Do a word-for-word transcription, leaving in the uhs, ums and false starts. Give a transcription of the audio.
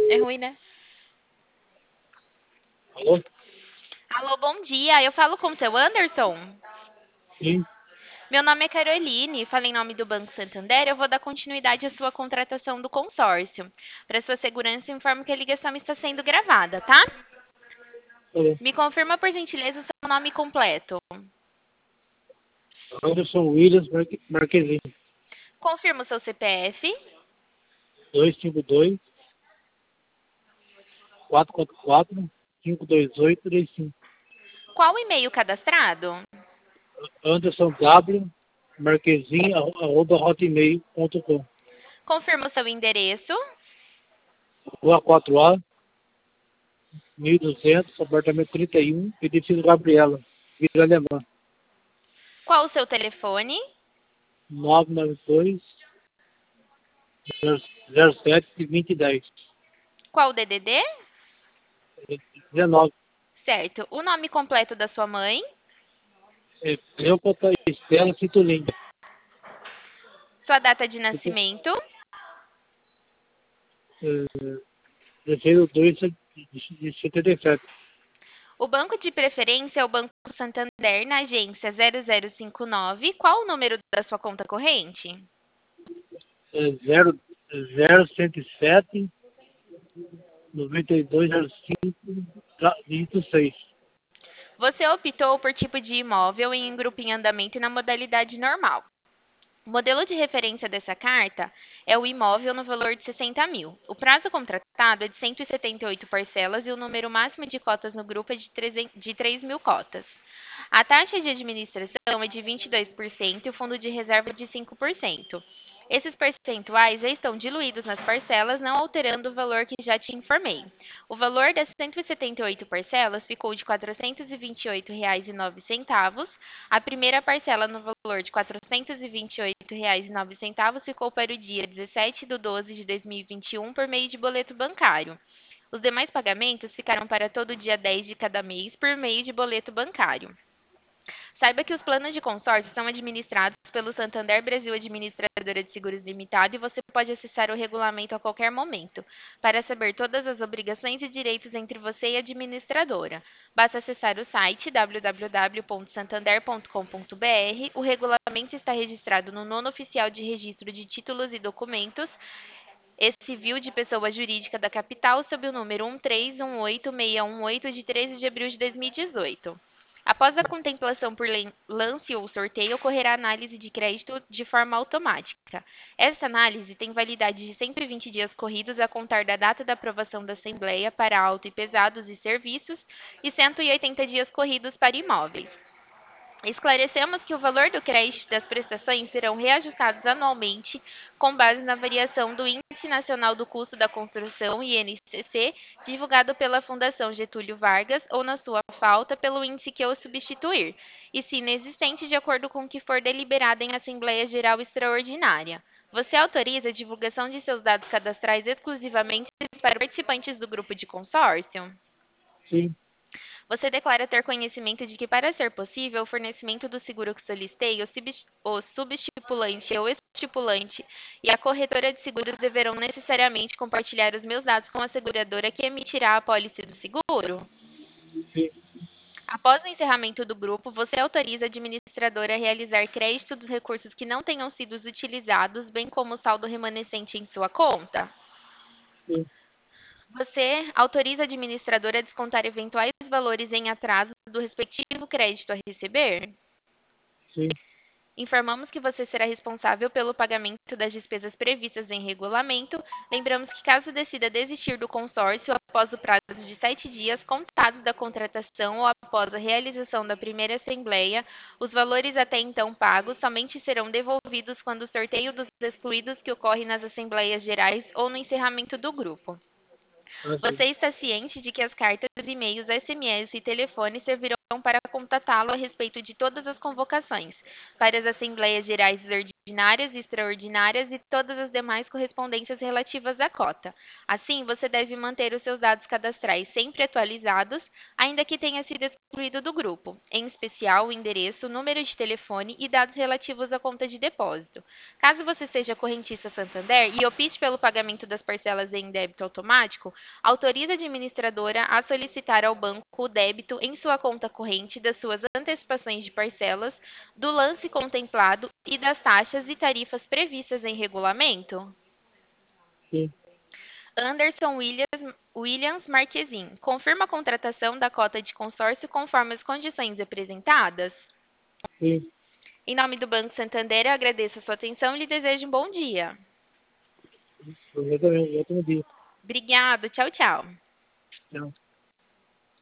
É ruim, né? Alô? Alô, bom dia. Eu falo com o seu Anderson. Sim, Meu nome é Caroline, falo em nome do Banco Santander. Eu vou dar continuidade à sua contratação do consórcio. Para sua segurança, informo que a ligação está sendo gravada, tá? alô. Me confirma, por gentileza, o seu nome completo. Anderson Williams Marque- Marquezine. Confirma o seu C P F. dois cinco dois, quatro quatro quatro, cinco dois oito três cinco. Qual o e-mail cadastrado? Anderson W. Marquezine, arro- arroba hotmail ponto com. Confirma o seu endereço. Rua quatro A, mil e duzentos, apartamento trinta e um, edifício Gabriela, Vila Alemã. Qual o seu telefone? nove nove dois, zero sete, dois zero um zero. Qual o D D D? dezenove. Certo. O nome completo da sua mãe? É, Cleópatra Estela Titulin. Sua data de nascimento? Terceiro dois de setenta e sete. O banco de preferência é o Banco Santander na agência zero zero cinco nove. Qual o número da sua conta corrente? É zero, zero cento e sete, noventa e dois, zero cinco, tra- dígito seis. Você optou por tipo de imóvel em um grupo em andamento e na modalidade normal. O modelo de referência dessa carta é o imóvel no valor de sessenta mil. O prazo contratado é de cento e setenta e oito parcelas e o número máximo de cotas no grupo é de trezentos de três mil cotas. A taxa de administração é de vinte e dois por cento e o fundo de reserva de cinco por cento. Esses percentuais já estão diluídos nas parcelas, não alterando o valor que já te informei. O valor das cento e setenta e oito parcelas ficou de R$ quatrocentos e vinte e oito reais e nove centavos. A primeira parcela no valor de R$ quatrocentos e vinte e oito reais e nove centavos ficou para o dia dezessete de doze de dois mil e vinte e um por meio de boleto bancário. Os demais pagamentos ficaram para todo dia dez de cada mês por meio de boleto bancário. Saiba que os planos de consórcio são administrados pelo Santander Brasil Administradora de Seguros Limitada e você pode acessar o regulamento a qualquer momento para saber todas as obrigações e direitos entre você e a administradora. Basta acessar o site w w w ponto santander ponto com ponto b r. O regulamento está registrado no nono oficial de registro de títulos e documentos e civil de pessoa jurídica da capital sob o número um três um oito seis um oito de treze de abril de dois mil e dezoito. Após a contemplação por lance ou sorteio, ocorrerá análise de crédito de forma automática. Essa análise tem validade de cento e vinte dias corridos a contar da data da aprovação da Assembleia para auto e pesados e serviços e cento e oitenta dias corridos para imóveis. Esclarecemos que o valor do crédito das prestações serão reajustados anualmente com base na variação do Índice Nacional do Custo da Construção, I N C C, divulgado pela Fundação Getúlio Vargas ou, na sua falta, pelo índice que o substituir, e se inexistente, de acordo com o que for deliberado em Assembleia Geral Extraordinária. Você autoriza a divulgação de seus dados cadastrais exclusivamente para participantes do grupo de consórcio? Sim, Você declara ter conhecimento de que, para ser possível o fornecimento do seguro que solicitei, o subs- o subestipulante ou estipulante e a corretora de seguros deverão necessariamente compartilhar os meus dados com a seguradora que emitirá a apólice do seguro? sim, Após o encerramento do grupo, você autoriza a administradora a realizar crédito dos recursos que não tenham sido utilizados, bem como o saldo remanescente em sua conta? sim, Você autoriza a administradora a descontar eventuais valores em atraso do respectivo crédito a receber? sim, Informamos que você será responsável pelo pagamento das despesas previstas em regulamento. Lembramos que, caso decida desistir do consórcio após o prazo de sete dias contados da contratação ou após a realização da primeira assembleia, os valores até então pagos somente serão devolvidos quando o sorteio dos excluídos que ocorre nas assembleias gerais ou no encerramento do grupo. assim, Você está ciente de que as cartas, e-mails, S M S e telefone servirão para contatá-lo a respeito de todas as convocações para as Assembleias Gerais ordinárias e extraordinárias e todas as demais correspondências relativas à cota. Assim, você deve manter os seus dados cadastrais sempre atualizados, ainda que tenha sido excluído do grupo, em especial o endereço, número de telefone e dados relativos à conta de depósito. Caso você seja correntista Santander e opte pelo pagamento das parcelas em débito automático, autorize a administradora a solicitar ao banco o débito em sua conta corrente das suas antecipações de parcelas, do lance contemplado e das taxas e tarifas previstas em regulamento? Sim, Anderson Williams, Williams Marquezin, confirma a contratação da cota de consórcio conforme as condições apresentadas? sim. Em nome do Banco Santander, eu agradeço a sua atenção e lhe desejo um bom dia. Exatamente, exatamente. Obrigada, tchau, tchau. Não.